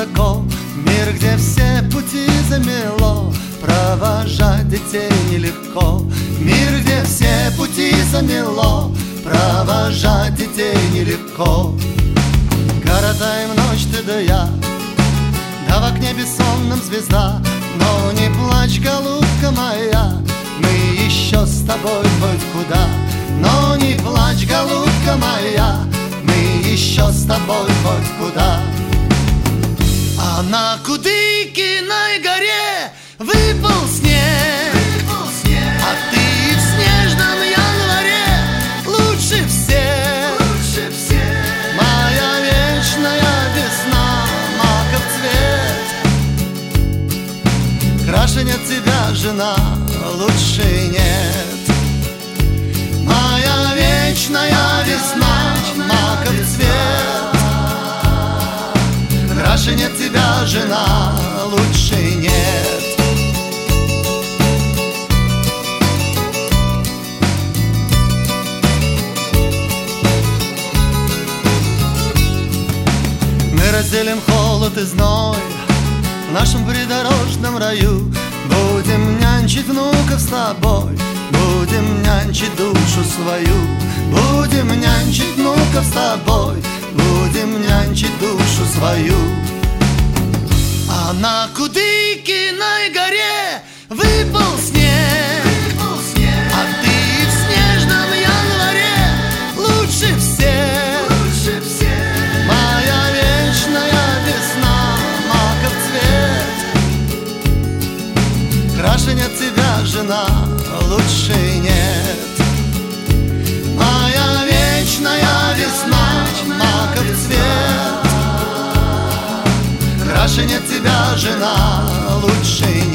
высоко, мир, где все пути замело, провожать детей нелегко. Мир, где все пути замело, провожать детей нелегко. Коротаем ночь ты да я, да в окне бессонном звезда. Но не плачь, голубка моя, мы еще с тобой хоть куда. Но не плачь, голубка моя, мы еще с тобой хоть куда. А на Кудыкиной горе выпал снег, а ты в снежном январе лучше всех. Моя вечная весна, маков цвет, краше нет тебя, жена, лучше нет. Моя вечная весна, маков цвет, краше нет тебя, жена, лучше нет. Мы разделим холод и зной в нашем придорожном раю. Будем нянчить внуков с тобой, будем нянчить душу свою. Будем нянчить внуков с тобой, будем нянчить душу свою. А на Кудыкиной горе выпал снег, а ты в снежном январе лучше всех. Моя вечная весна, маков цвет, краше нет тебя, жена, лучше нет. Моя вечная весна, маков цвет, краше нет тебя, жена, лучше нет.